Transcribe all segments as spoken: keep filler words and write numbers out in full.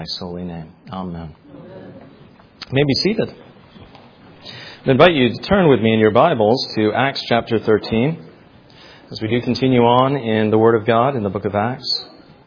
His holy name. Amen. You may be seated. I invite you to turn with me in your Bibles to Acts chapter thirteen as we do continue on in the Word of God in the book of Acts.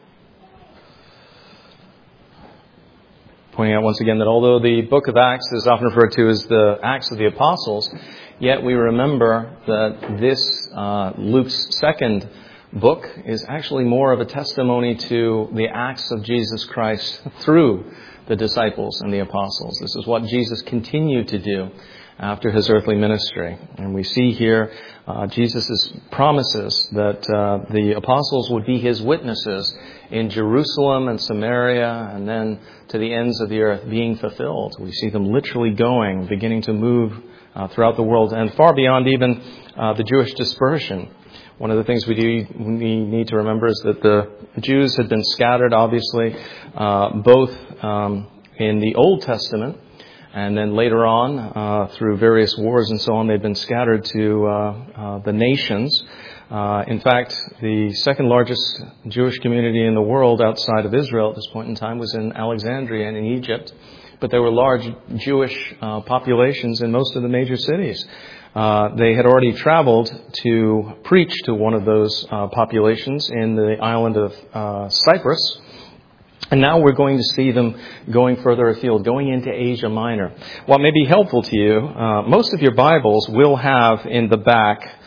Pointing out once again that although the book of Acts is often referred to as the Acts of the Apostles, yet we remember that this uh, Luke's second book is actually more of a testimony to the acts of Jesus Christ through the disciples and the apostles. This is what Jesus continued to do after his earthly ministry. And we see here uh, Jesus' promises that uh, the apostles would be his witnesses in Jerusalem and Samaria and then to the ends of the earth being fulfilled. We see them literally going, beginning to move uh, throughout the world and far beyond even uh, the Jewish dispersion. One of the things we do we need to remember is that the Jews had been scattered, obviously, uh, both um, in the Old Testament and then later on uh, through various wars and so on. They've been scattered to uh, uh, the nations. Uh, in fact, the second largest Jewish community in the world outside of Israel at this point in time was in Alexandria and in Egypt. But there were large Jewish uh, populations in most of the major cities. Uh, they had already traveled to preach to one of those uh, populations in the island of uh, Cyprus. And now we're going to see them going further afield, going into Asia Minor. What may be helpful to you, uh, most of your Bibles will have in the back,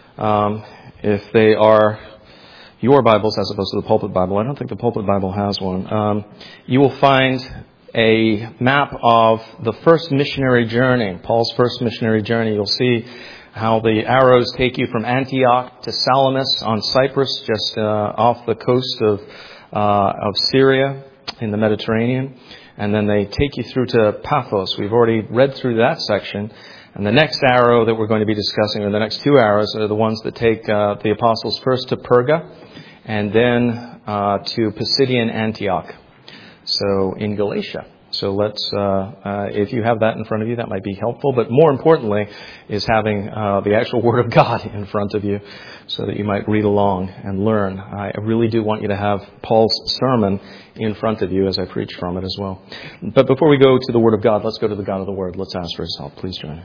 um, if they are your Bibles as opposed to the Pulpit Bible. I don't think the Pulpit Bible has one. Um, you will find a map of the first missionary journey, Paul's first missionary journey. You'll see how the arrows take you from Antioch to Salamis on Cyprus, just uh, off the coast of uh, of Syria in the Mediterranean. And then they take you through to Paphos. We've already read through that section. And the next arrow that we're going to be discussing, or the next two arrows, are the ones that take uh, the apostles first to Perga and then uh, to Pisidian Antioch. So in Galatia. So let's, uh, uh, if you have that in front of you, that might be helpful. But more importantly is having uh, the actual Word of God in front of you so that you might read along and learn. I really do want you to have Paul's sermon in front of you as I preach from it as well. But before we go to the Word of God, let's go to the God of the Word. Let's ask for His help. Please join me.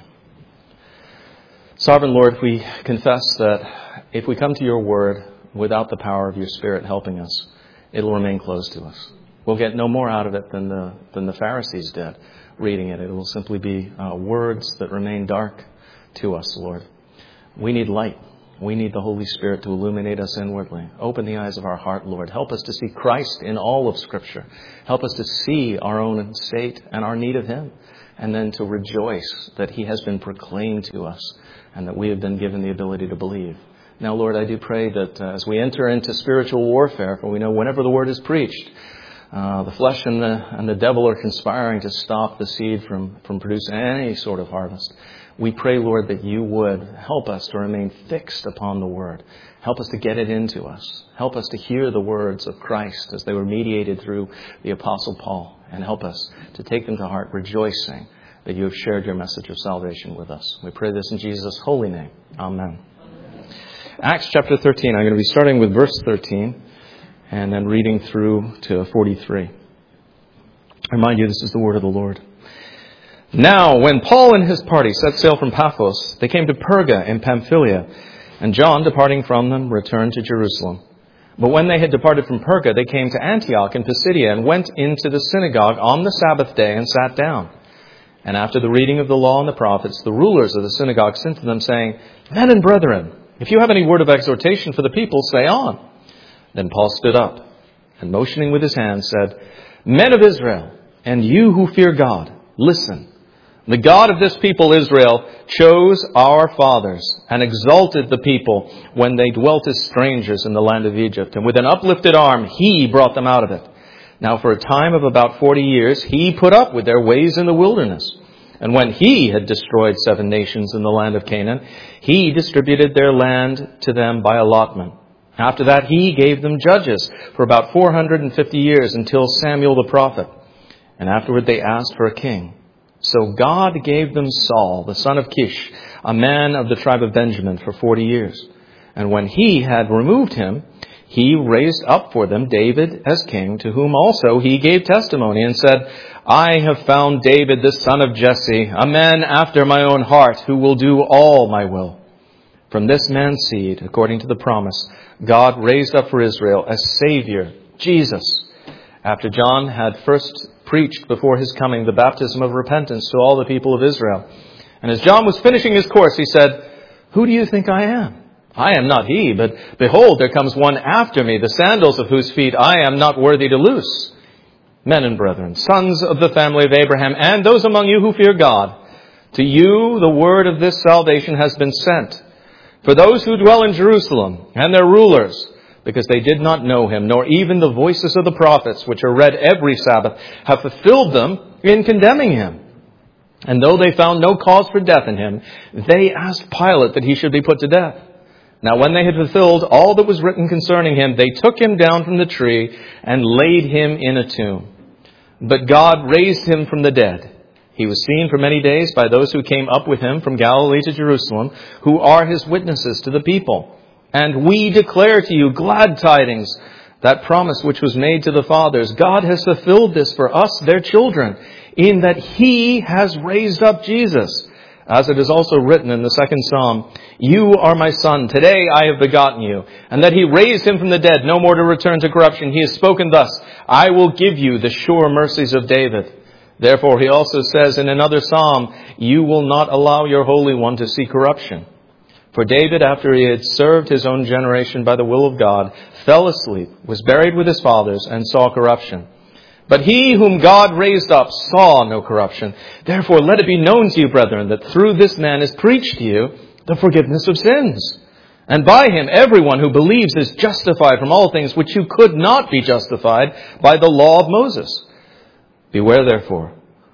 Sovereign Lord, we confess that if we come to your Word without the power of your Spirit helping us, it'll remain closed to us. We'll get no more out of it than the than the Pharisees did reading it. It will simply be uh, words that remain dark to us, Lord. We need light. We need the Holy Spirit to illuminate us inwardly. Open the eyes of our heart, Lord. Help us to see Christ in all of Scripture. Help us to see our own state and our need of Him, and then to rejoice that He has been proclaimed to us and that we have been given the ability to believe. Now, Lord, I do pray that uh, as we enter into spiritual warfare, for we know whenever the Word is preached, Uh, the flesh and the and the devil are conspiring to stop the seed from, from producing any sort of harvest. We pray, Lord, that you would help us to remain fixed upon the Word. Help us to get it into us. Help us to hear the words of Christ as they were mediated through the Apostle Paul. And help us to take them to heart, rejoicing that you have shared your message of salvation with us. We pray this in Jesus' holy name. Amen. Acts chapter thirteen. I'm going to be starting with verse thirteen. And then reading through to forty-three. I remind you, this is the word of the Lord. Now, when Paul and his party set sail from Paphos, they came to Perga in Pamphylia, and John, departing from them, returned to Jerusalem. But when they had departed from Perga, they came to Antioch in Pisidia and went into the synagogue on the Sabbath day and sat down. And after the reading of the law and the prophets, the rulers of the synagogue sent to them, saying, Men and brethren, if you have any word of exhortation for the people, say on. Then Paul stood up and motioning with his hand said, Men of Israel, and you who fear God, listen. The God of this people Israel chose our fathers and exalted the people when they dwelt as strangers in the land of Egypt. And with an uplifted arm, he brought them out of it. Now for a time of about forty years, he put up with their ways in the wilderness. And when he had destroyed seven nations in the land of Canaan, he distributed their land to them by allotment. After that, he gave them judges for about four hundred fifty years until Samuel the prophet. And afterward they asked for a king. So God gave them Saul, the son of Kish, a man of the tribe of Benjamin, for forty years. And when he had removed him, He raised up for them David as king, to whom also he gave testimony and said, I have found David the son of Jesse, a man after my own heart, who will do all my will. From this man's seed, according to the promise, God raised up for Israel a Savior, Jesus, after John had first preached before his coming the baptism of repentance to all the people of Israel. And as John was finishing his course, he said, Who do you think I am? I am not he, but behold, there comes one after me, the sandals of whose feet I am not worthy to loose. Men and brethren, sons of the family of Abraham, and those among you who fear God, to you the word of this salvation has been sent. For those who dwell in Jerusalem and their rulers, because they did not know him, nor even the voices of the prophets, which are read every Sabbath, have fulfilled them in condemning him. And though they found no cause for death in him, they asked Pilate that he should be put to death. Now when they had fulfilled all that was written concerning him, they took him down from the tree and laid him in a tomb. But God raised him from the dead. He was seen for many days by those who came up with him from Galilee to Jerusalem, who are his witnesses to the people. And we declare to you glad tidings, that promise which was made to the fathers. God has fulfilled this for us, their children, in that he has raised up Jesus. As it is also written in the second Psalm, You are my son, today I have begotten you. And that he raised him from the dead, no more to return to corruption. He has spoken thus, I will give you the sure mercies of David. Therefore he also says in another Psalm, You will not allow your Holy One to see corruption. For David, after he had served his own generation by the will of God, fell asleep, was buried with his fathers, and saw corruption. But he whom God raised up saw no corruption. Therefore let it be known to you, brethren, that through this man is preached to you the forgiveness of sins. And by him everyone who believes is justified from all things which you could not be justified by the law of Moses. Beware therefore,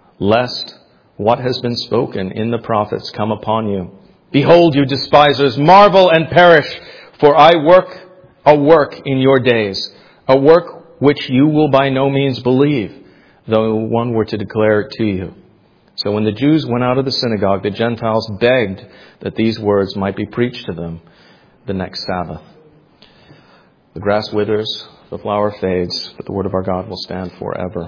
lest what has been spoken in the prophets come upon you. Behold, you despisers, marvel and perish, for I work a work in your days, a work which you will by no means believe, though one were to declare it to you. So when the Jews went out of the synagogue, the Gentiles begged that these words might be preached to them the next Sabbath. The grass withers, the flower fades, but the word of our God will stand forever.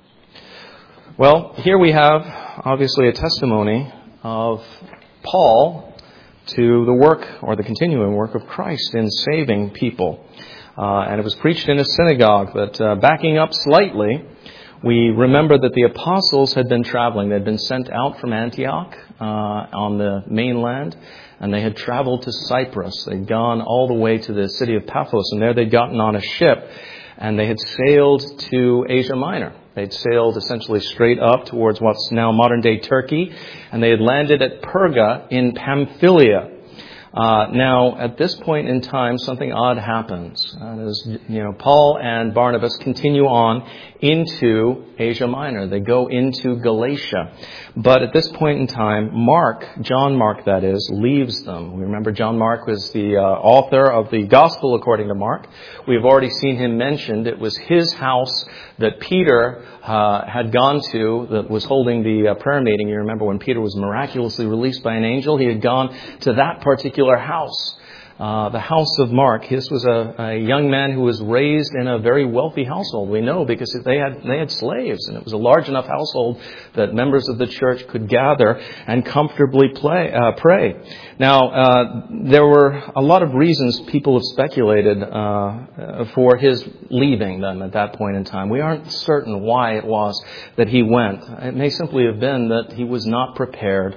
Well, here we have obviously a testimony of Paul to the work or the continuing work of Christ in saving people. Uh, and it was preached in a synagogue. But uh, backing up slightly, we remember that the apostles had been traveling. They had been sent out from Antioch uh, on the mainland, and they had traveled to Cyprus. They'd gone all the way to the city of Paphos, and there they'd gotten on a ship, and they had sailed to Asia Minor. They'd sailed essentially straight up towards what's now modern-day Turkey, and they had landed at Perga in Pamphylia. Uh, now, at this point in time, something odd happens. Uh, as, you know, Paul and Barnabas continue on into Asia Minor. They go into Galatia. But at this point in time, Mark, John Mark that is, leaves them. We remember John Mark was the uh, author of the Gospel according to Mark. We've already seen him mentioned. It was his house that Peter uh, had gone to that was holding the uh, prayer meeting. You remember when Peter was miraculously released by an angel, he had gone to that particular house. Uh, the house of Mark. This was a, a young man who was raised in a very wealthy household. We know because they had they had slaves, and it was a large enough household that members of the church could gather and comfortably play, uh, pray. Now, uh, there were a lot of reasons people have speculated uh, for his leaving them at that point in time. We aren't certain why it was that he went. It may simply have been that he was not prepared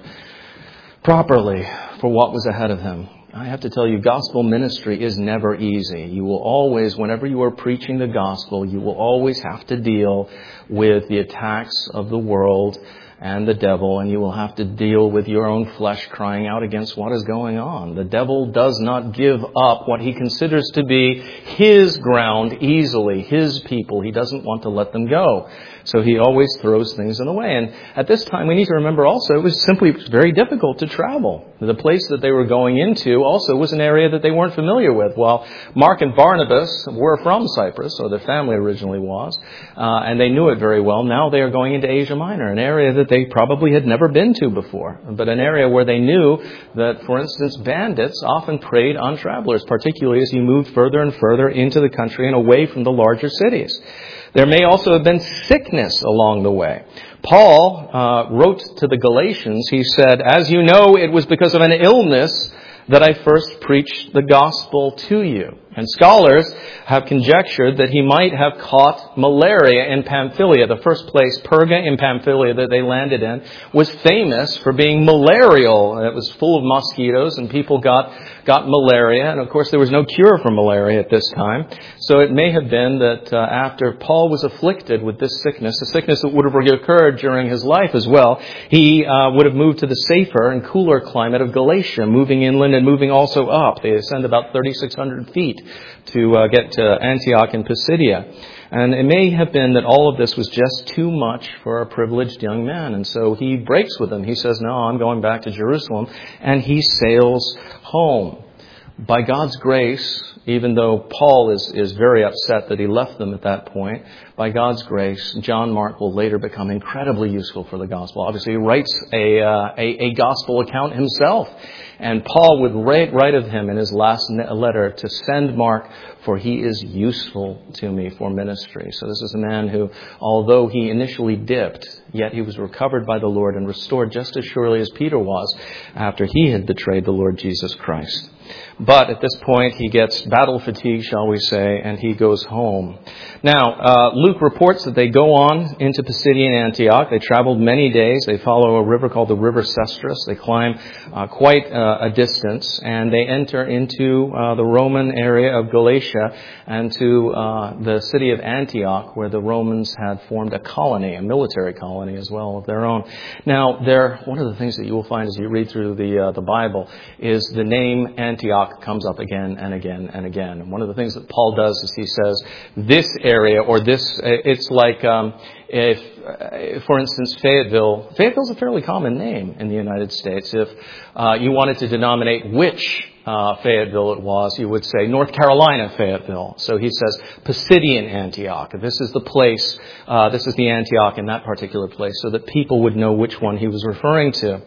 properly for what was ahead of him. I have to tell you, gospel ministry is never easy. You will always, whenever you are preaching the gospel, you will always have to deal with the attacks of the world and the devil, and you will have to deal with your own flesh crying out against what is going on. The devil does not give up what he considers to be his ground easily, his people. He doesn't want to let them go. So he always throws things in the way. And at this time, we need to remember also, it was simply very difficult to travel. The place that they were going into also was an area that they weren't familiar with. While Mark and Barnabas were from Cyprus, or their family originally was, uh, and they knew it very well, now they are going into Asia Minor, an area that they probably had never been to before, but an area where they knew that, for instance, bandits often preyed on travelers, particularly as you moved further and further into the country and away from the larger cities. There may also have been sickness along the way. Paul uh, wrote to the Galatians, he said, "As you know, it was because of an illness that I first preached the gospel to you." And scholars have conjectured that he might have caught malaria in Pamphylia. The first place, Perga in Pamphylia, that they landed in, was famous for being malarial. It was full of mosquitoes, and people got got malaria. And of course, there was no cure for malaria at this time. So it may have been that uh, after Paul was afflicted with this sickness, a sickness that would have occurred during his life as well, he uh, would have moved to the safer and cooler climate of Galatia, moving inland and moving also up. They ascend about thirty-six hundred feet to uh, get to Antioch in Pisidia. And it may have been that all of this was just too much for a privileged young man. And so he breaks with them. He says, "No, I'm going back to Jerusalem." And he sails home. By God's grace, even though Paul is, is very upset that he left them at that point, by God's grace, John Mark will later become incredibly useful for the gospel. Obviously, he writes a, uh, a, a gospel account himself. And Paul would write, write of him in his last letter to send Mark, for he is useful to me for ministry. So this is a man who, although he initially dipped, yet he was recovered by the Lord and restored just as surely as Peter was after he had betrayed the Lord Jesus Christ. But at this point, he gets battle fatigue, shall we say, and he goes home. Now, uh, Luke reports that they go on into Pisidian Antioch. They traveled many days. They follow a river called the River Cestrus. They climb uh, quite uh, a distance, and they enter into uh, the Roman area of Galatia and to uh, the city of Antioch, where the Romans had formed a colony, a military colony as well of their own. Now, there, one of the things that you will find as you read through the uh, the Bible is the name Antioch comes up again and again and again. And one of the things that Paul does is he says, this area or this, it's like um, if, for instance, Fayetteville. Fayetteville is a fairly common name in the United States. If uh, you wanted to denominate which uh, Fayetteville it was, you would say North Carolina Fayetteville. So he says Pisidian Antioch. This is the place, uh, this is the Antioch in that particular place, so that people would know which one he was referring to.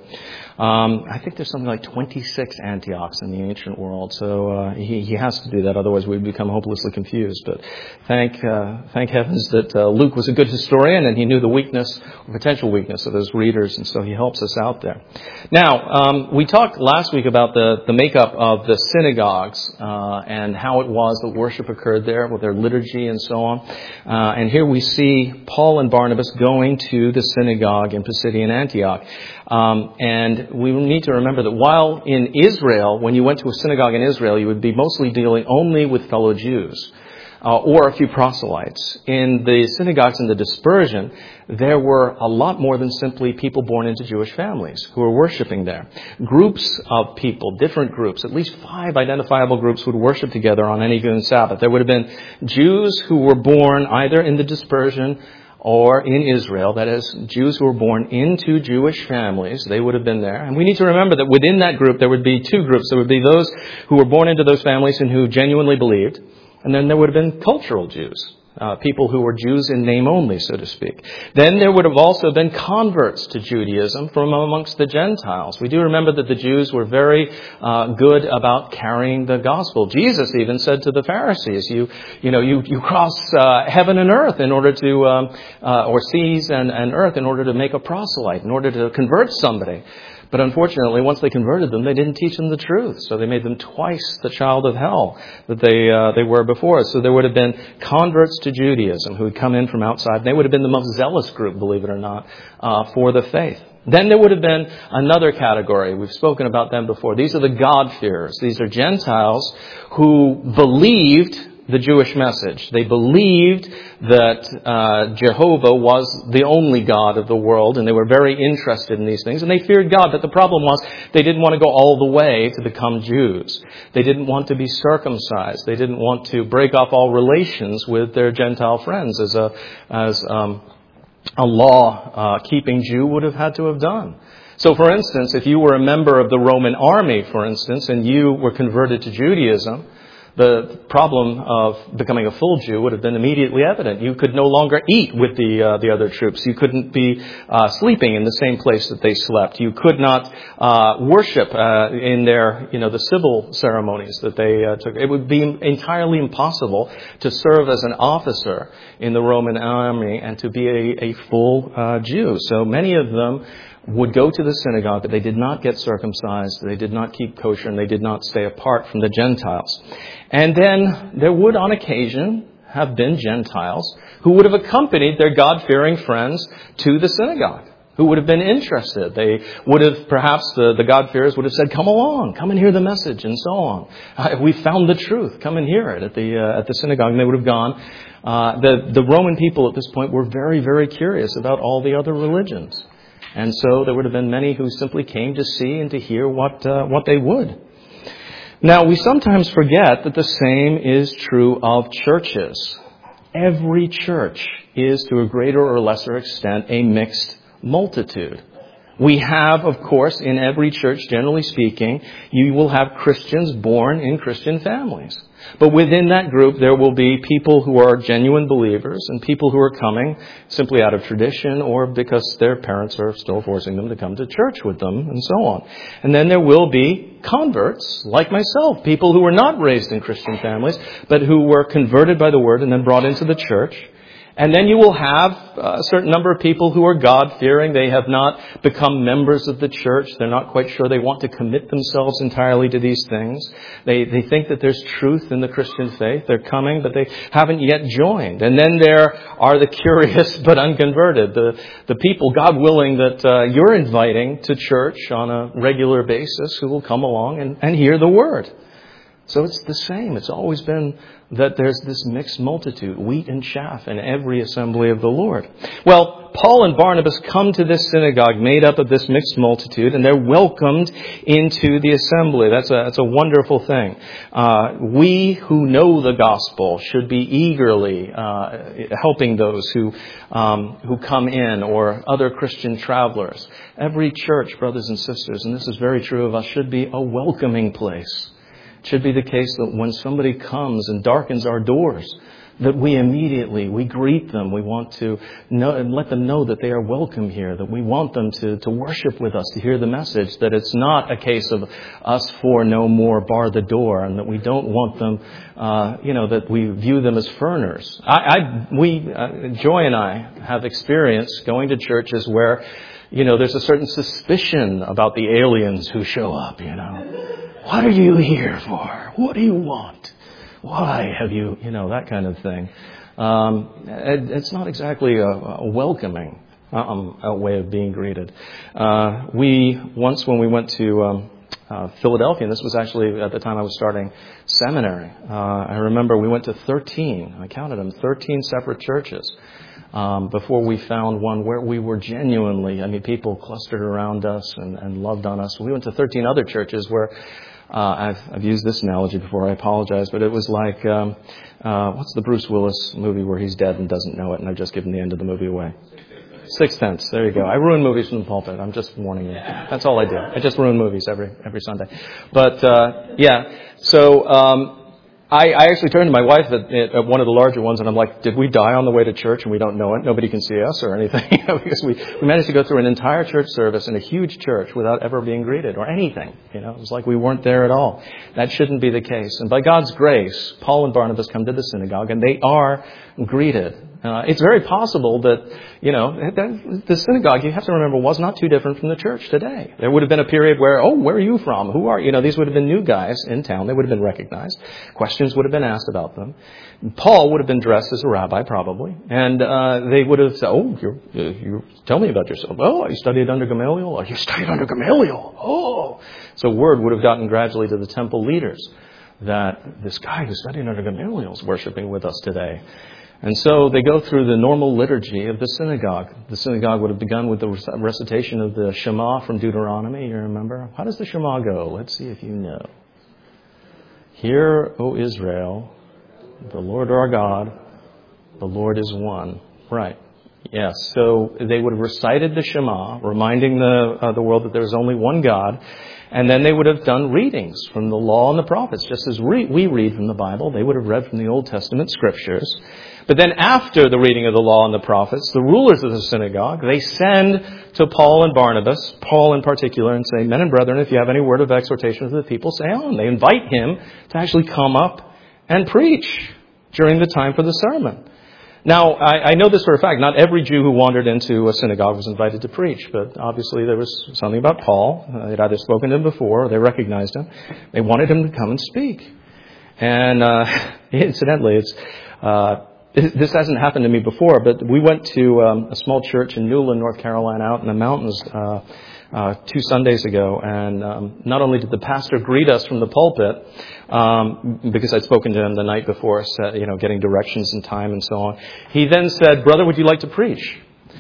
Um, I think there's something like twenty-six Antiochs in the ancient world, so uh, he, he has to do that. Otherwise, we'd become hopelessly confused. But thank uh, thank heavens that uh, Luke was a good historian and he knew the weakness or potential weakness of his readers, and so he helps us out there. Now, um, we talked last week about the, the makeup of the synagogues uh, and how it was that worship occurred there with their liturgy and so on. Uh, and here we see Paul and Barnabas going to the synagogue in Pisidian Antioch. Um, and we need to remember that while in Israel, when you went to a synagogue in Israel, you would be mostly dealing only with fellow Jews uh, or a few proselytes. In the synagogues in the dispersion, there were a lot more than simply people born into Jewish families who were worshiping there. Groups of people, different groups, at least five identifiable groups would worship together on any given Sabbath. There would have been Jews who were born either in the dispersion or in Israel, that is, Jews who were born into Jewish families. They would have been there. And we need to remember that within that group, there would be two groups. There would be those who were born into those families and who genuinely believed. And then there would have been cultural Jews. Uh, people who were Jews in name only, so to speak. Then there would have also been converts to Judaism from amongst the Gentiles. We do remember that the Jews were very uh, good about carrying the gospel. Jesus even said to the Pharisees, you you know, you, you cross uh, heaven and earth in order to, um, uh, or seas and, and earth in order to make a proselyte, in order to convert somebody. But unfortunately, once they converted them, they didn't teach them the truth. So they made them twice the child of hell that they uh, they were before. So there would have been converts to Judaism who had come in from outside. They would have been the most zealous group, believe it or not, uh, for the faith. Then there would have been another category. We've spoken about them before. These are the God-fearers. These are Gentiles who believed the Jewish message. They believed that uh, Jehovah was the only God of the world, and they were very interested in these things, and they feared God. But the problem was they didn't want to go all the way to become Jews. They didn't want to be circumcised. They didn't want to break off all relations with their Gentile friends, as a as um, a law-keeping uh, Jew would have had to have done. So, for instance, if you were a member of the Roman army, for instance, and you were converted to Judaism, the problem of becoming a full Jew would have been immediately evident. You could no longer eat with the uh, the other troops. You couldn't be uh, sleeping in the same place that they slept. You could not uh, worship uh, in their, you know, the civil ceremonies that they uh, took. It would be entirely impossible to serve as an officer in the Roman army and to be a, a full uh, Jew. So many of them would go to the synagogue, but they did not get circumcised, they did not keep kosher, and they did not stay apart from the Gentiles. And then there would, on occasion, have been Gentiles who would have accompanied their God-fearing friends to the synagogue, who would have been interested. They would have, perhaps the, the God-fearers would have said, come along, come and hear the message, and so on. Uh, we found the truth, come and hear it at the uh, at the synagogue. And they would have gone. Uh, the, the Roman people at this point were very, very curious about all the other religions. And so there would have been many who simply came to see and to hear what uh, what they would. Now, we sometimes forget that the same is true of churches. Every church is, to a greater or lesser extent, a mixed multitude. We have, of course, in every church, generally speaking, you will have Christians born in Christian families. But within that group, there will be people who are genuine believers and people who are coming simply out of tradition or because their parents are still forcing them to come to church with them and so on. And then there will be converts, like myself, people who were not raised in Christian families, but who were converted by the Word and then brought into the church. And then you will have a certain number of people who are God-fearing. They have not become members of the church. They're not quite sure they want to commit themselves entirely to these things. They they think that there's truth in the Christian faith. They're coming, but they haven't yet joined. And then there are the curious but unconverted, the, the people, God willing, that uh, you're inviting to church on a regular basis who will come along and, and hear the Word. So it's the same. It's always been that there's this mixed multitude, wheat and chaff, in every assembly of the Lord. Well, Paul and Barnabas come to this synagogue made up of this mixed multitude, and they're welcomed into the assembly. That's a, that's a wonderful thing. Uh, we who know the gospel should be eagerly uh, helping those who um, who come in, or other Christian travelers. Every church, brothers and sisters, and this is very true of us, should be a welcoming place. It should be the case that when somebody comes and darkens our doors, that we immediately, we greet them. We want to know and let them know that they are welcome here, that we want them to, to worship with us, to hear the message, that it's not a case of us four no more, bar the door, and that we don't want them, uh, you know, that we view them as foreigners. I, I, we, uh, Joy and I have experienced going to churches where, you know, there's a certain suspicion about the aliens who show up, you know. What are you here for? What do you want? Why have you, you know, that kind of thing. Um, it, it's not exactly a, a welcoming um, a way of being greeted. Uh, we, once when we went to um, uh, Philadelphia, and this was actually at the time I was starting seminary, uh, I remember we went to thirteen, I counted them, thirteen separate churches. Um, before we found one where we were genuinely, I mean, people clustered around us and, and loved on us. We went to thirteen other churches where, uh, I've, I've used this analogy before, I apologize, but it was like, um, uh, what's the Bruce Willis movie where he's dead and doesn't know it, and I've just given the end of the movie away? Sixth Sense. There you go. I ruin movies from the pulpit. I'm just warning you. That's all I do. I just ruin movies every every Sunday. But, uh, yeah, so... Um, I, I actually turned to my wife at, at one of the larger ones, and I'm like, did we die on the way to church and we don't know it? Nobody can see us or anything. Because we, we managed to go through an entire church service in a huge church without ever being greeted or anything. You know, it was like we weren't there at all. That shouldn't be the case. And by God's grace, Paul and Barnabas come to the synagogue, and they are greeted. Uh, it's very possible that, you know, the synagogue, you have to remember, was not too different from the church today. There would have been a period where, oh, where are you from? Who are you? You know, these would have been new guys in town. They would have been recognized. Questions would have been asked about them. Paul would have been dressed as a rabbi, probably. And uh, they would have said, oh, you're, you tell me about yourself. Oh, you studied under Gamaliel? Oh, you studied under Gamaliel? Oh. So word would have gotten gradually to the temple leaders that this guy who studied under Gamaliel is worshiping with us today. And so they go through the normal liturgy of the synagogue. The synagogue would have begun with the recitation of the Shema from Deuteronomy. You remember? How does the Shema go? Let's see if you know. Hear, O Israel, the Lord our God, the Lord is one. Right. Yes. So they would have recited the Shema, reminding the uh, the world that there is only one God. And then they would have done readings from the law and the prophets. Just as we read from the Bible, they would have read from the Old Testament scriptures. But then after the reading of the law and the prophets, the rulers of the synagogue, they send to Paul and Barnabas, Paul in particular, and say, men and brethren, if you have any word of exhortation to the people, say on. They invite him to actually come up and preach during the time for the sermon. Now, I, I know this for a fact. Not every Jew who wandered into a synagogue was invited to preach, but obviously there was something about Paul. Uh, they'd either spoken to him before or they recognized him. They wanted him to come and speak. And uh, incidentally, it's uh, this hasn't happened to me before, but we went to um, a small church in Newland, North Carolina, out in the mountains uh, uh, two Sundays ago. And um, not only did the pastor greet us from the pulpit, um, because I'd spoken to him the night before, so, you know, getting directions and time and so on. He then said, brother, would you like to preach?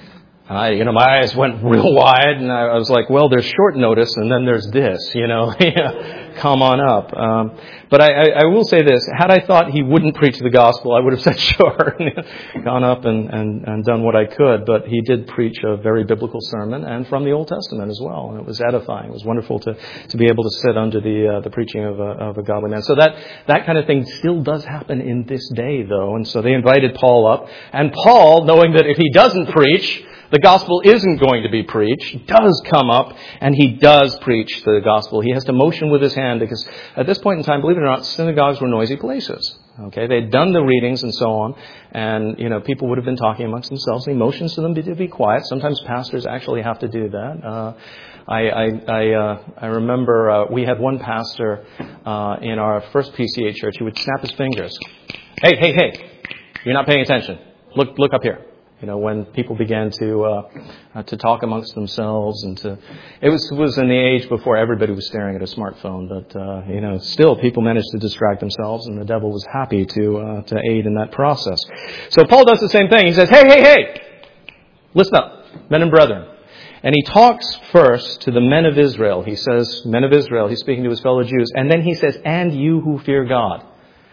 I, you know, my eyes went real wide, and I was like, well, there's short notice, and then there's this, you know, come on up. Um, but I, I, I will say this, had I thought he wouldn't preach the gospel, I would have said sure, gone up and, and, and done what I could. But he did preach a very biblical sermon, and from the Old Testament as well, and it was edifying. It was wonderful to, to be able to sit under the uh, the preaching of a, of a godly man. So that, that kind of thing still does happen in this day, though. And so they invited Paul up, and Paul, knowing that if he doesn't preach, the gospel isn't going to be preached, does come up, and he does preach the gospel. He has to motion with his hand, because at this point in time, believe it or not, synagogues were noisy places. Okay, they'd done the readings and so on, and, you know, people would have been talking amongst themselves, and he motions to them to be quiet. Sometimes pastors actually have to do that. Uh, I, I, I, uh, I remember uh, we had one pastor uh, in our first P C A church who would snap his fingers. Hey, hey, hey, you're not paying attention. Look, look up here. You know, when people began to uh, uh, to talk amongst themselves, and to it was it was in the age before everybody was staring at a smartphone, but uh, you know, still people managed to distract themselves, and the devil was happy to uh, to aid in that process. So Paul does the same thing. He says, "Hey, hey, hey, listen up, men and brethren," and he talks first to the men of Israel. He says, "Men of Israel." He's speaking to his fellow Jews, and then he says, "And you who fear God."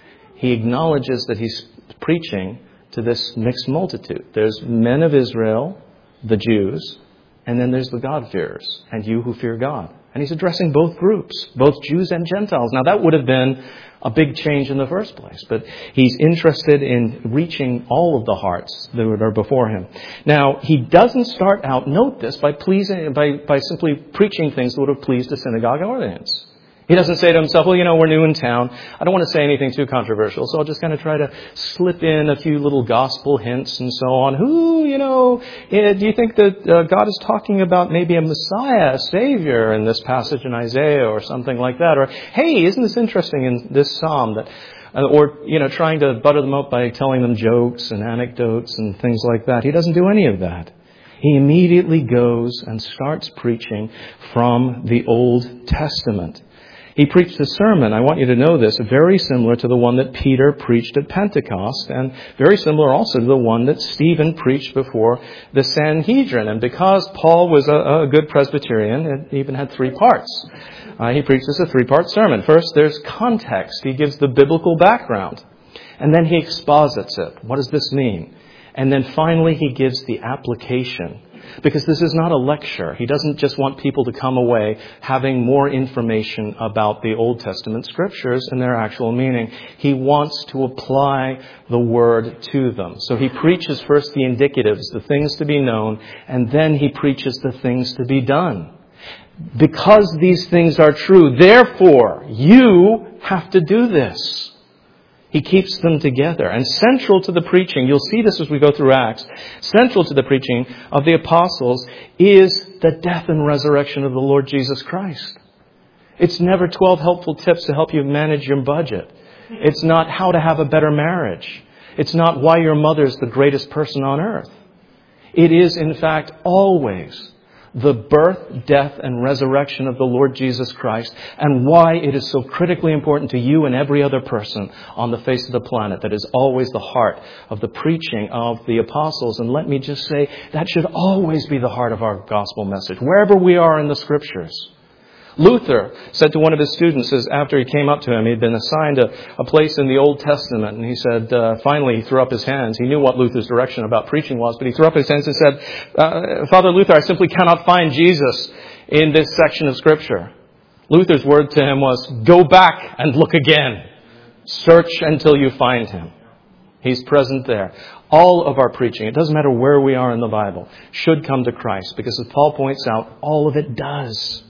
He acknowledges that he's preaching to this mixed multitude. There's men of Israel, the Jews, and then there's the God-fearers, and you who fear God. And he's addressing both groups, both Jews and Gentiles. Now, that would have been a big change in the first place, but he's interested in reaching all of the hearts that are before him. Now, he doesn't start out, note this, by pleasing, by, by simply preaching things that would have pleased a synagogue audience. He doesn't say to himself, well, you know, we're new in town. I don't want to say anything too controversial, so I'll just kind of try to slip in a few little gospel hints and so on. Who, you know, do you think that uh, God is talking about maybe a Messiah, a Savior in this passage in Isaiah or something like that? Or, hey, isn't this interesting in this psalm that... Uh, or, you know, trying to butter them up by telling them jokes and anecdotes and things like that. He doesn't do any of that. He immediately goes and starts preaching from the Old Testament. He preached a sermon, I want you to know this, very similar to the one that Peter preached at Pentecost, and very similar also to the one that Stephen preached before the Sanhedrin. And because Paul was a, a good Presbyterian, it even had three parts. Uh, he preaches a three-part sermon. First, there's context. He gives the biblical background. And then he exposits it. What does this mean? And then finally, he gives the application. Because this is not a lecture. He doesn't just want people to come away having more information about the Old Testament scriptures and their actual meaning. He wants to apply the word to them. So he preaches first the indicatives, the things to be known, and then he preaches the things to be done. Because these things are true, therefore, you have to do this. He keeps them together. And central to the preaching, you'll see this as we go through Acts, central to the preaching of the apostles is the death and resurrection of the Lord Jesus Christ. It's never twelve helpful tips to help you manage your budget. It's not how to have a better marriage. It's not why your mother's the greatest person on earth. It is, in fact, always the birth, death, and resurrection of the Lord Jesus Christ, and why it is so critically important to you and every other person on the face of the planet. That is always the heart of the preaching of the apostles. And let me just say, that should always be the heart of our gospel message, wherever we are in the scriptures. Luther said to one of his students, as after he came up to him, he'd been assigned a, a place in the Old Testament, and he said, uh, finally he threw up his hands. He knew what Luther's direction about preaching was, but he threw up his hands and said, uh, Father Luther, I simply cannot find Jesus in this section of Scripture. Luther's word to him was, go back and look again. Search until you find him. He's present there. All of our preaching, it doesn't matter where we are in the Bible, should come to Christ. Because as Paul points out, all of it does.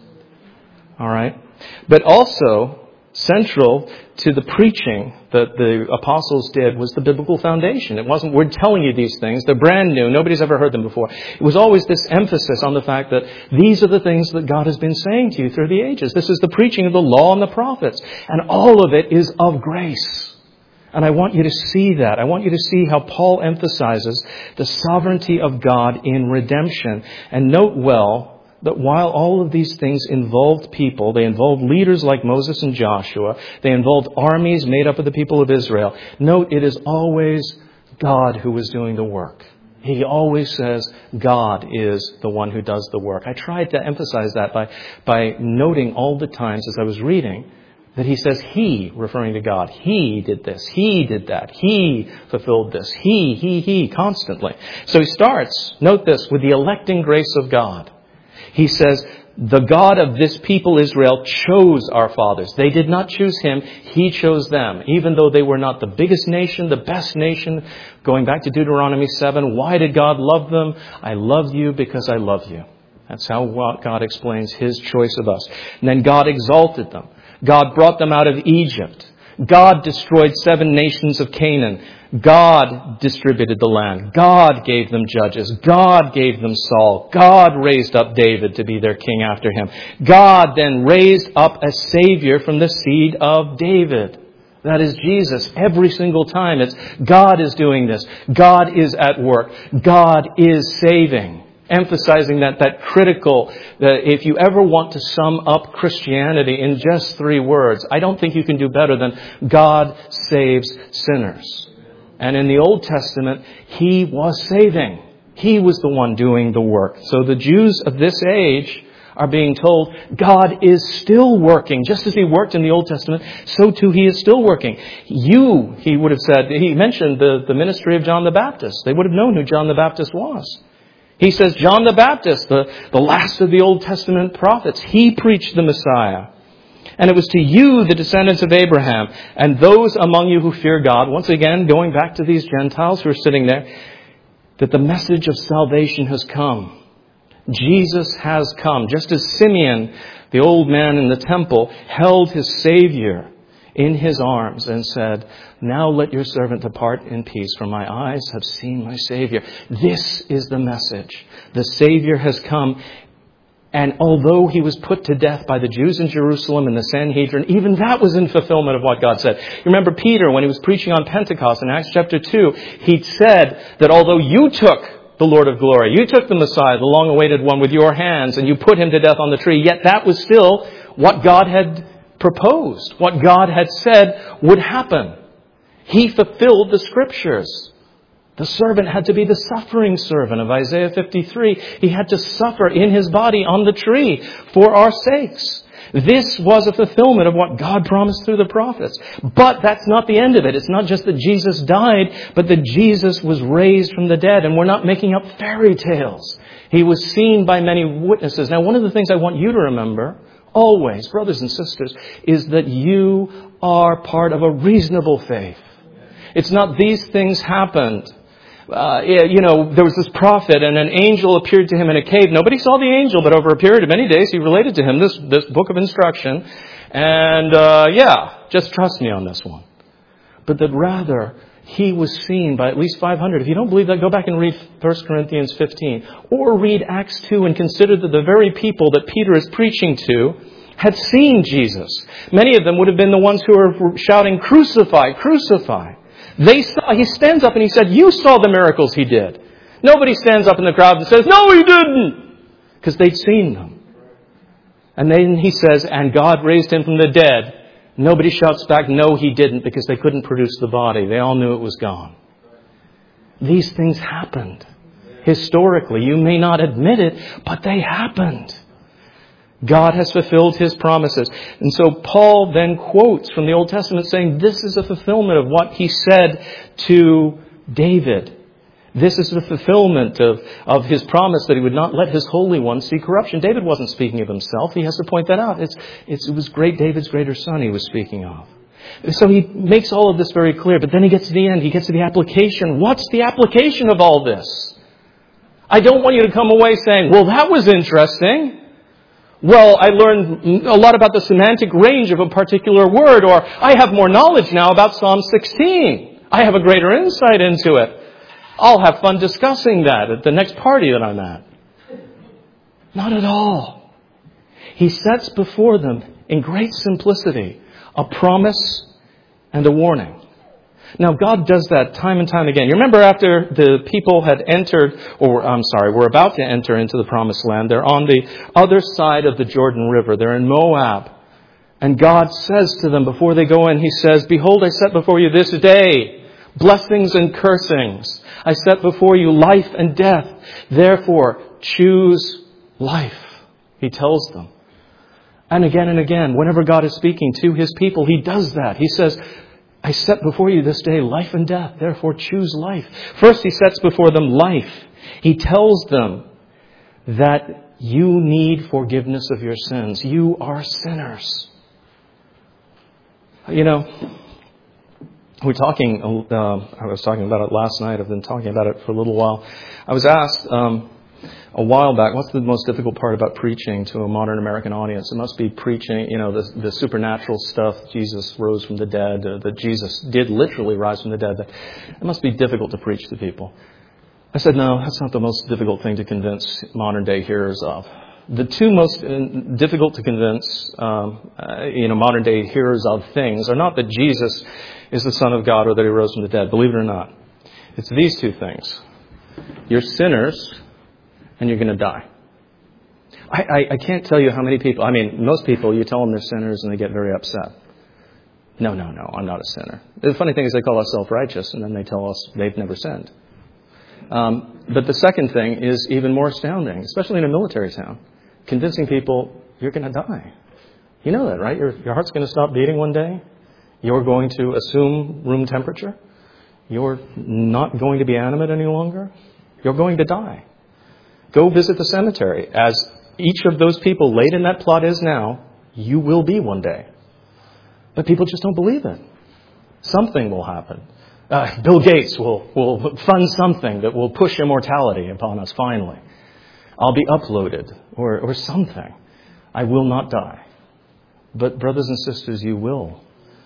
All right? But also, central to the preaching that the apostles did was the biblical foundation. It wasn't, we're telling you these things, they're brand new, nobody's ever heard them before. It was always this emphasis on the fact that these are the things that God has been saying to you through the ages. This is the preaching of the law and the prophets. And all of it is of grace. And I want you to see that. I want you to see how Paul emphasizes the sovereignty of God in redemption. And note well that while all of these things involved people, they involved leaders like Moses and Joshua, they involved armies made up of the people of Israel, note it is always God who is doing the work. He always says God is the one who does the work. I tried to emphasize that by, by noting all the times as I was reading that he says he, referring to God. He did this. He did that. He fulfilled this. He, he, he, constantly. So he starts, note this, with the electing grace of God. He says, the God of this people, Israel, chose our fathers. They did not choose him. He chose them. Even though they were not the biggest nation, the best nation. Going back to Deuteronomy seven, why did God love them? I love you because I love you. That's how God explains his choice of us. And then God exalted them. God brought them out of Egypt. God destroyed seven nations of Canaan. God distributed the land. God gave them judges. God gave them Saul. God raised up David to be their king after him. God then raised up a Savior from the seed of David. That is Jesus. Every single time it's God is doing this. God is at work. God is saving. Emphasizing that, that critical, that if you ever want to sum up Christianity in just three words, I don't think you can do better than God saves sinners. And in the Old Testament, he was saving. He was the one doing the work. So the Jews of this age are being told God is still working. Just as he worked in the Old Testament, so too he is still working. You, he would have said, he mentioned the, the ministry of John the Baptist. They would have known who John the Baptist was. He says, John the Baptist, the, the last of the Old Testament prophets, he preached the Messiah. And it was to you, the descendants of Abraham, and those among you who fear God, once again, going back to these Gentiles who are sitting there, that the message of salvation has come. Jesus has come. Just as Simeon, the old man in the temple, held his Savior in his arms and said, now let your servant depart in peace, for my eyes have seen my Savior. This is the message. The Savior has come. And although he was put to death by the Jews in Jerusalem and the Sanhedrin, even that was in fulfillment of what God said. You remember Peter, when he was preaching on Pentecost in Acts chapter two, he said that although you took the Lord of glory, you took the Messiah, the long-awaited one, with your hands, and you put him to death on the tree, yet that was still what God had proposed, what God had said would happen. He fulfilled the Scriptures. The servant had to be the suffering servant of Isaiah fifty-three. He had to suffer in his body on the tree for our sakes. This was a fulfillment of what God promised through the prophets. But that's not the end of it. It's not just that Jesus died, but that Jesus was raised from the dead. And we're not making up fairy tales. He was seen by many witnesses. Now, one of the things I want you to remember, always, brothers and sisters, is that you are part of a reasonable faith. It's not these things happened. Uh, you know, there was this prophet and an angel appeared to him in a cave. Nobody saw the angel, but over a period of many days, he related to him this, this book of instruction. And, uh, yeah, just trust me on this one. But that rather, he was seen by at least five hundred. If you don't believe that, go back and read First Corinthians fifteen. Or read Acts two and consider that the very people that Peter is preaching to had seen Jesus. Many of them would have been the ones who were shouting, crucify, crucify. They saw, he stands up and he said, you saw the miracles he did. Nobody stands up in the crowd and says, no, he didn't. Because they'd seen them. And then he says, and God raised him from the dead. Nobody shouts back, no, he didn't, because they couldn't produce the body. They all knew it was gone. These things happened. Historically, you may not admit it, but they happened. God has fulfilled his promises. And so Paul then quotes from the Old Testament saying this is a fulfillment of what he said to David. This is the fulfillment of, of his promise that he would not let his Holy One see corruption. David wasn't speaking of himself. He has to point that out. It's, it's, it was great David's greater son he was speaking of. So he makes all of this very clear. But then he gets to the end. He gets to the application. What's the application of all this? I don't want you to come away saying, well, that was interesting. Well, I learned a lot about the semantic range of a particular word. Or I have more knowledge now about Psalm sixteen. I have a greater insight into it. I'll have fun discussing that at the next party that I'm at. Not at all. He sets before them in great simplicity a promise and a warning. Now, God does that time and time again. You remember after the people had entered, or I'm sorry, were about to enter into the promised land. They're on the other side of the Jordan River. They're in Moab. And God says to them before they go in, He says, behold, I set before you this day blessings and cursings. I set before you life and death. Therefore, choose life. He tells them. And again and again, whenever God is speaking to His people, He does that. He says, I set before you this day life and death. Therefore, choose life. First, He sets before them life. He tells them that you need forgiveness of your sins. You are sinners. You know, we're talking, uh, I was talking about it last night. I've been talking about it for a little while. I was asked um, a while back, what's the most difficult part about preaching to a modern American audience? It must be preaching, you know, the, the supernatural stuff. Jesus rose from the dead, uh, that Jesus did literally rise from the dead. That it must be difficult to preach to people. I said, no, that's not the most difficult thing to convince modern day hearers of. The two most difficult to convince, um, uh, you know, modern day hearers of things are not that Jesus is the Son of God or that He rose from the dead. Believe it or not. It's these two things. You're sinners and you're going to die. I, I, I can't tell you how many people, I mean, most people, you tell them they're sinners and they get very upset. No, no, no, I'm not a sinner. The funny thing is they call us self-righteous and then they tell us they've never sinned. Um, but the second thing is even more astounding, especially in a military town. Convincing people you're going to die. You know that, right? Your, your heart's going to stop beating one day. You're going to assume room temperature. You're not going to be animate any longer. You're going to die. Go visit the cemetery. As each of those people laid in that plot is now, you will be one day. But people just don't believe it. Something will happen. Uh, Bill Gates will, will fund something that will push immortality upon us finally. I'll be uploaded or, or something. I will not die. But brothers and sisters, you will.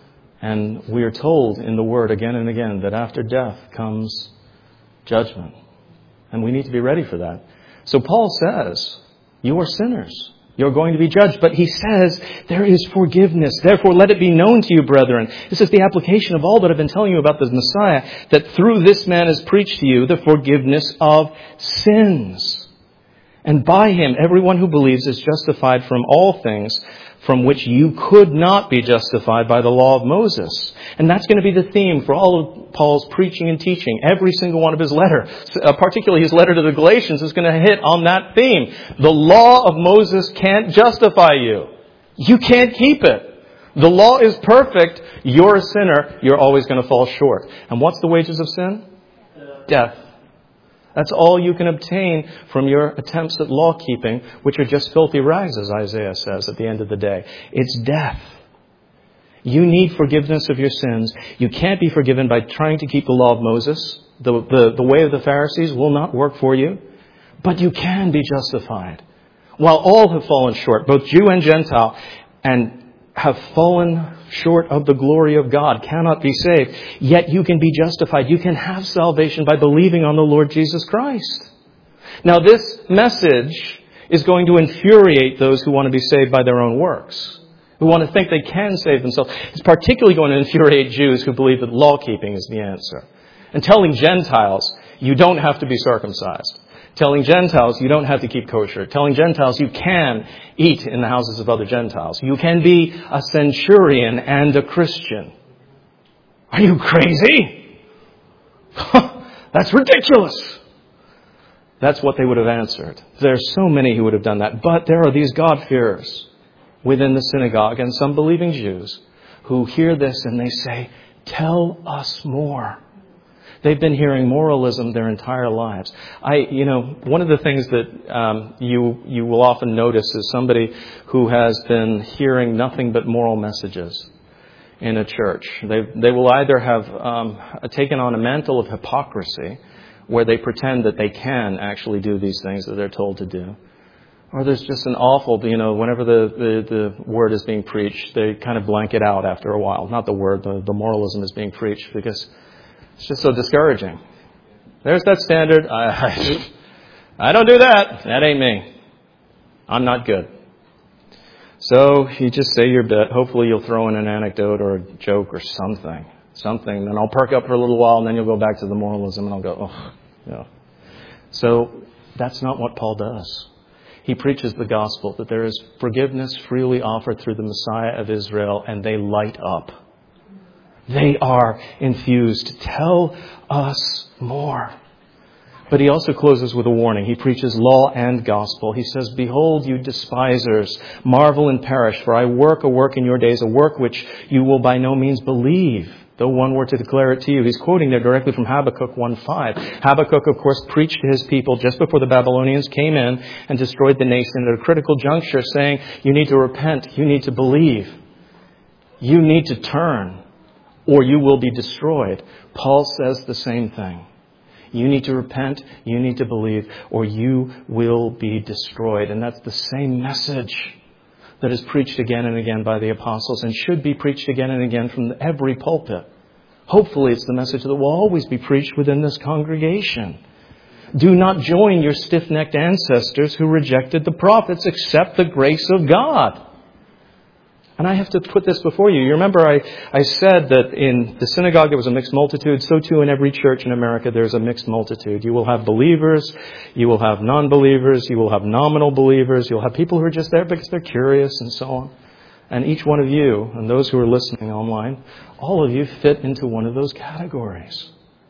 And we are told in the Word again and again that after death comes judgment. And we need to be ready for that. So Paul says, you are sinners. You're going to be judged. But he says there is forgiveness. Therefore, let it be known to you, brethren. This is the application of all that I've been telling you about the Messiah, that through this man is preached to you the forgiveness of sins. And by Him, everyone who believes is justified from all things from which you could not be justified by the law of Moses. And that's going to be the theme for all of Paul's preaching and teaching. Every single one of his letters, particularly his letter to the Galatians, is going to hit on that theme. The law of Moses can't justify you. You can't keep it. The law is perfect. You're a sinner. You're always going to fall short. And what's the wages of sin? Death. That's all you can obtain from your attempts at law keeping, which are just filthy rags, as Isaiah says at the end of the day. It's death. You need forgiveness of your sins. You can't be forgiven by trying to keep the law of Moses. The, the, the way of the Pharisees will not work for you. But you can be justified. While all have fallen short, both Jew and Gentile, and have fallen short of the glory of God, cannot be saved, yet you can be justified. You can have salvation by believing on the Lord Jesus Christ. Now, this message is going to infuriate those who want to be saved by their own works, who want to think they can save themselves. It's particularly going to infuriate Jews who believe that law-keeping is the answer. And telling Gentiles, you don't have to be circumcised. Telling Gentiles you don't have to keep kosher. Telling Gentiles you can eat in the houses of other Gentiles. You can be a centurion and a Christian. Are you crazy? That's ridiculous. That's what they would have answered. There are so many who would have done that. But there are these God-fearers within the synagogue and some believing Jews who hear this and they say, tell us more. They've been hearing moralism their entire lives. I, you know, one of the things that um, you you will often notice is somebody who has been hearing nothing but moral messages in a church. They they will either have um, taken on a mantle of hypocrisy, where they pretend that they can actually do these things that they're told to do, or there's just an awful, you know, whenever the, the, the word is being preached, they kind of blank it out after a while. Not the word, the, the moralism is being preached because it's just so discouraging. There's that standard. I, I, I don't do that. That ain't me. I'm not good. So you just say your bit. Hopefully you'll throw in an anecdote or a joke or something. Something. Then I'll perk up for a little while and then you'll go back to the moralism and I'll go, oh, yeah. So that's not what Paul does. He preaches the gospel, that there is forgiveness freely offered through the Messiah of Israel, and they light up. They are infused. Tell us more. But he also closes with a warning. He preaches law and gospel. He says, behold, you despisers, marvel and perish, for I work a work in your days, a work which you will by no means believe, though one were to declare it to you. He's quoting there directly from Habakkuk one five. Habakkuk, of course, preached to his people just before the Babylonians came in and destroyed the nation at a critical juncture, saying, you need to repent, you need to believe, you need to turn, or you will be destroyed. Paul says the same thing. You need to repent, you need to believe, or you will be destroyed. And that's the same message that is preached again and again by the apostles and should be preached again and again from every pulpit. Hopefully it's the message that will always be preached within this congregation. Do not join your stiff-necked ancestors who rejected the prophets. Accept the grace of God. And I have to put this before you. You remember I, I said that in the synagogue there was a mixed multitude. So too in every church in America there's a mixed multitude. You will have believers. You will have non-believers. You will have nominal believers. You'll have people who are just there because they're curious and so on. And each one of you, and those who are listening online, all of you fit into one of those categories.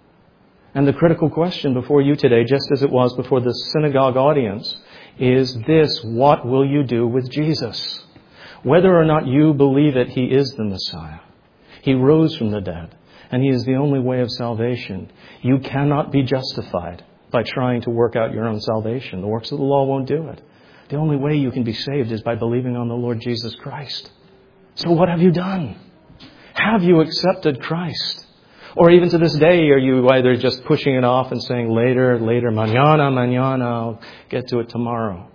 And the critical question before you today, just as it was before the synagogue audience, is this: what will you do with Jesus? Whether or not you believe it, He is the Messiah. He rose from the dead, and He is the only way of salvation. You cannot be justified by trying to work out your own salvation. The works of the law won't do it. The only way you can be saved is by believing on the Lord Jesus Christ. So what have you done? Have you accepted Christ? Or even to this day, are you either just pushing it off and saying later, later, mañana, mañana, I'll get to it tomorrow?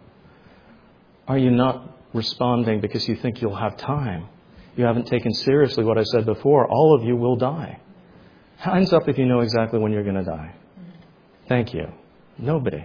Are you not responding because you think you'll have time? You haven't taken seriously what I said before. All of you will die. Hands up if you know exactly when you're going to die. Thank you. Nobody.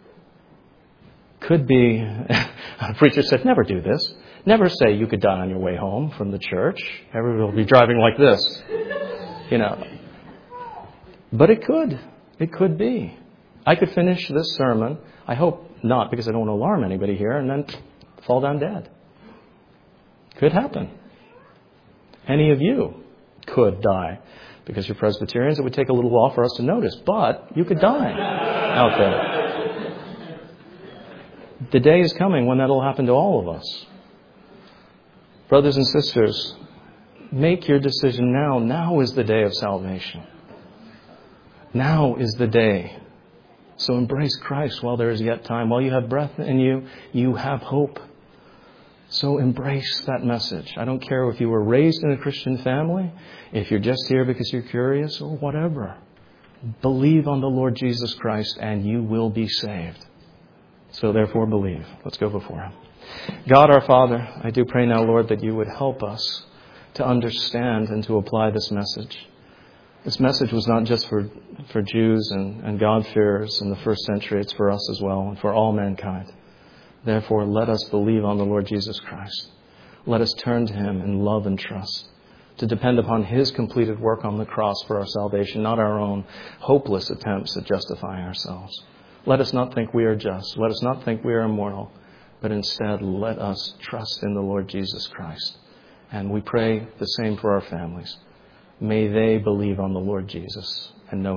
Could be, a preacher said, never do this. Never say you could die on your way home from the church. Everybody will be driving like this. You know. But it could. It could be. I could finish this sermon. I hope not, because I don't want to alarm anybody here, and then fall down dead. Could happen. Any of you could die. Because you're Presbyterians, it would take a little while for us to notice. But you could die out there. The day is coming when that will happen to all of us. Brothers and sisters, make your decision now. Now is the day of salvation. Now is the day. So embrace Christ while there is yet time. While you have breath in you, you have hope. So embrace that message. I don't care if you were raised in a Christian family, if you're just here because you're curious, or whatever. Believe on the Lord Jesus Christ and you will be saved. So therefore believe. Let's go before Him. God our Father, I do pray now, Lord, that you would help us to understand and to apply this message. This message was not just for, for Jews and, and God-fearers in the first century. It's for us as well and for all mankind. Therefore, let us believe on the Lord Jesus Christ. Let us turn to Him in love and trust, to depend upon His completed work on the cross for our salvation, not our own hopeless attempts at justifying ourselves. Let us not think we are just. Let us not think we are immortal. But instead, let us trust in the Lord Jesus Christ. And we pray the same for our families. May they believe on the Lord Jesus and know